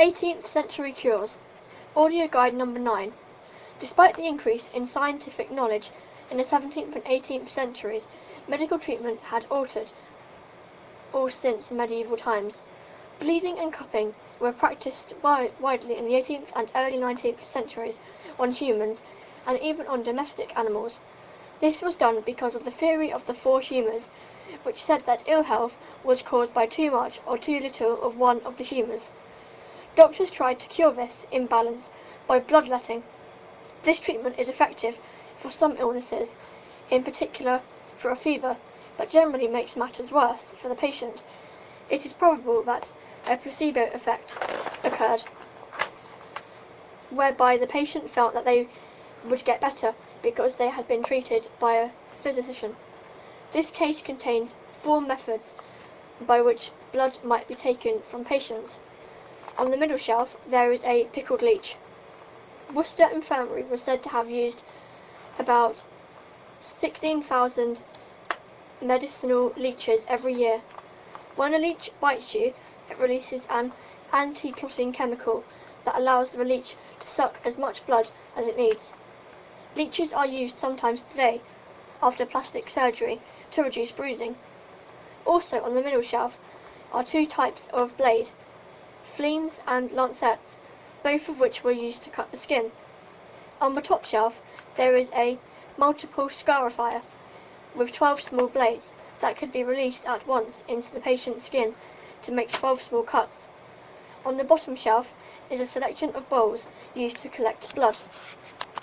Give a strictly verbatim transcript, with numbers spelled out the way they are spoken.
eighteenth century cures. Audio guide number nine. Despite the increase in scientific knowledge in the seventeenth and eighteenth centuries, medical treatment had altered all since medieval times. Bleeding and cupping were practiced wi- widely in the eighteenth and early nineteenth centuries on humans and even on domestic animals. This was done because of the theory of the four humours, which said that ill health was caused by too much or too little of one of the humours. Doctors tried to cure this imbalance by bloodletting. This treatment is effective for some illnesses, in particular for a fever, but generally makes matters worse for the patient. It is probable that a placebo effect occurred, whereby the patient felt that they would get better because they had been treated by a physician. This case contains four methods by which blood might be taken from patients. On the middle shelf there is a pickled leech. Worcester Infirmary was said to have used about sixteen thousand medicinal leeches every year. When a leech bites you, it releases an anti-clotting chemical that allows the leech to suck as much blood as it needs. Leeches are used sometimes today, after plastic surgery, to reduce bruising. Also on the middle shelf are two types of blade, fleams and lancets, both of which were used to cut the skin. On the top shelf there is a multiple scarifier with twelve small blades that could be released at once into the patient's skin to make twelve small cuts. On the bottom shelf is a selection of bowls used to collect blood.